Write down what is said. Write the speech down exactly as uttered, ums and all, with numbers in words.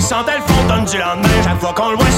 Chantal Fontaine du lendemain, chaque fois qu'on le voit